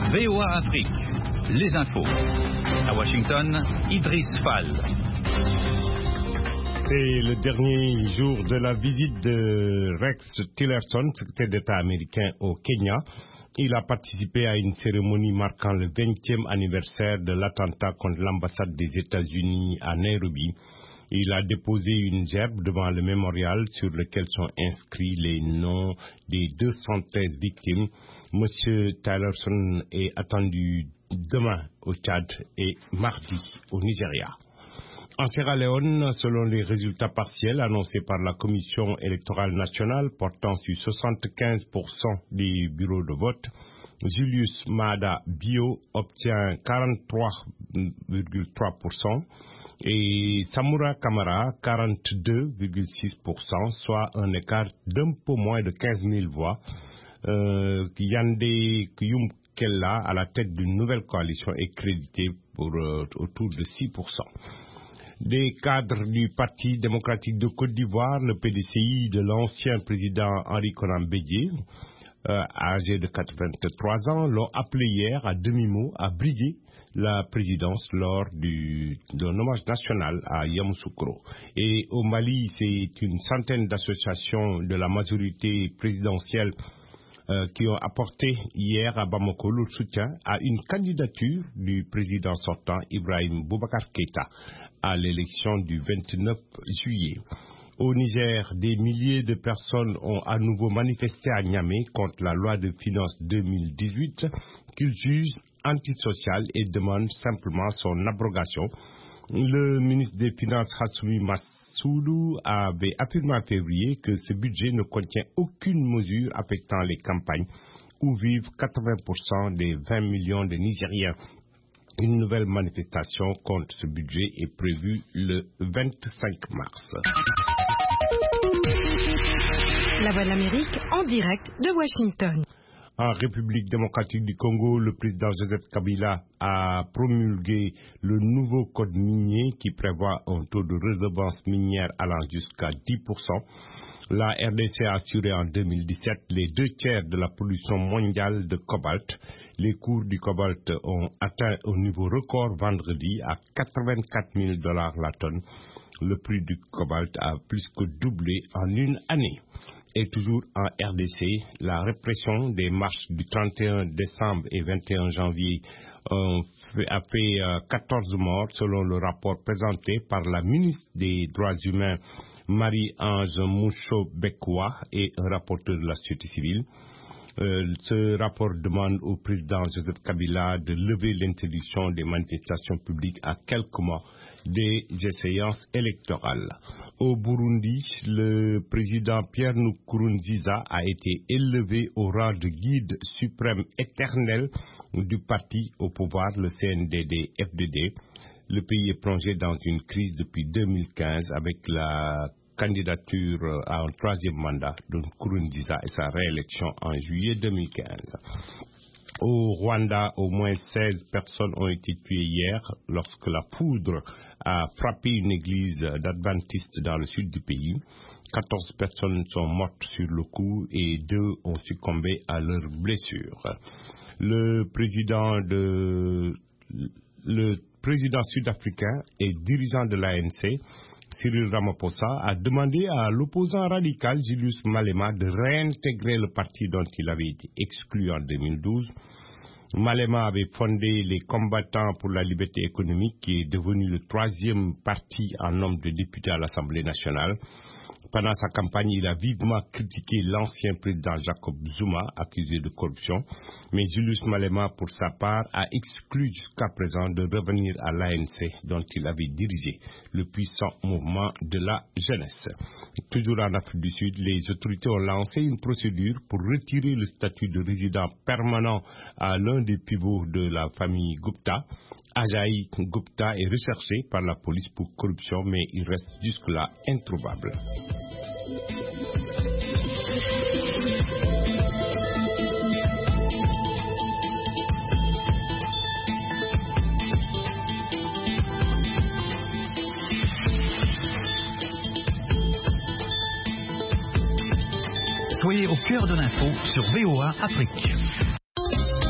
VOA Afrique, les infos. À Washington, Idriss Fall. C'est le dernier jour de la visite de Rex Tillerson, secrétaire d'État américain au Kenya. Il a participé à une cérémonie marquant le 20e anniversaire de l'attentat contre l'ambassade des États-Unis à Nairobi. Il a déposé une gerbe devant le mémorial sur lequel sont inscrits les noms des 213 victimes. Monsieur Tillerson est attendu demain au Tchad et mardi au Nigeria. En Sierra Leone, selon les résultats partiels annoncés par la Commission électorale nationale portant sur 75% des bureaux de vote, Julius Maada Bio obtient 43,3% et Samura Kamara 42,6%, soit un écart d'un peu moins de 15 000 voix. Yandé Kiyum Kella, à la tête d'une nouvelle coalition, est crédité pour autour de 6%. Des cadres du Parti démocratique de Côte d'Ivoire, le PDCI de l'ancien président Henri Konan Bédié, âgé de 83 ans, l'ont appelé hier à demi-mot à briguer la présidence lors d'un hommage national à Yamoussoukro. Et au Mali, c'est une centaine d'associations de la majorité présidentielle qui ont apporté hier à Bamako le soutien à une candidature du président sortant Ibrahim Boubacar Keïta à l'élection du 29 juillet. Au Niger, des milliers de personnes ont à nouveau manifesté à Niamey contre la loi de finances 2018 qu'ils jugent antisociale et demandent simplement son abrogation. Le ministre des Finances Hassoumi Massoudou avait affirmé en février que ce budget ne contient aucune mesure affectant les campagnes où vivent 80% des 20 millions de Nigériens. Une nouvelle manifestation contre ce budget est prévue le 25 mars. La Voix de l'Amérique en direct de Washington. En République démocratique du Congo, le président Joseph Kabila a promulgué le nouveau code minier qui prévoit un taux de redevance minière allant jusqu'à 10%. La RDC a assuré en 2017 les 2/3 de la production mondiale de cobalt. Les cours du cobalt ont atteint un niveau record vendredi à $84 000 la tonne. Le prix du cobalt a plus que doublé en une année. Et toujours en RDC, la répression des marches du 31 décembre et 21 janvier a fait 14 morts selon le rapport présenté par la ministre des Droits humains Marie-Ange Moucho-Bekwa et un rapporteur de la société civile. Ce rapport demande au président Joseph Kabila de lever l'interdiction des manifestations publiques à quelques mois des échéances électorales. Au Burundi, le président Pierre Nkurunziza a été élevé au rang de guide suprême éternel du parti au pouvoir, le CNDD-FDD. Le pays est plongé dans une crise depuis 2015 avec la candidature à un troisième mandat de Nkurunziza et sa réélection en juillet 2015. Au Rwanda, au moins 16 personnes ont été tuées hier lorsque la foudre a frappé une église d'adventistes dans le sud du pays. 14 personnes sont mortes sur le coup et 2 ont succombé à leurs blessures. Le président sud-africain et dirigeant de l'ANC, Cyril Ramaphosa, a demandé à l'opposant radical Julius Malema de réintégrer le parti dont il avait été exclu en 2012. Malema avait fondé les Combattants pour la liberté économique, qui est devenu le 3e parti en nombre de députés à l'Assemblée nationale. Pendant sa campagne, il a vivement critiqué l'ancien président Jacob Zuma, accusé de corruption. Mais Julius Malema, pour sa part, a exclu jusqu'à présent de revenir à l'ANC, dont il avait dirigé le puissant mouvement de la jeunesse. Toujours en Afrique du Sud, les autorités ont lancé une procédure pour retirer le statut de résident permanent à l'un des pivots de la famille Gupta. Ajaï Gupta est recherché par la police pour corruption, mais il reste jusque-là introuvable. Soyez au cœur de l'info sur VOA Afrique.